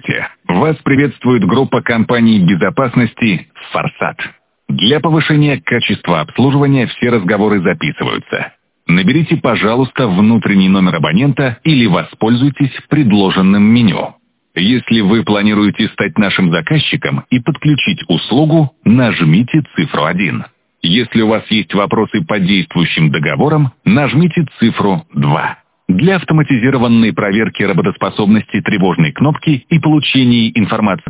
Здравствуйте! Вас приветствует группа компаний безопасности «Форсат». Для повышения качества обслуживания все разговоры записываются. Наберите, пожалуйста, внутренний номер абонента или воспользуйтесь предложенным меню. Если вы планируете стать нашим заказчиком и подключить услугу, нажмите цифру 1. Если у вас есть вопросы по действующим договорам, нажмите цифру 2. Для автоматизированной проверки работоспособности тревожной кнопки и получения информации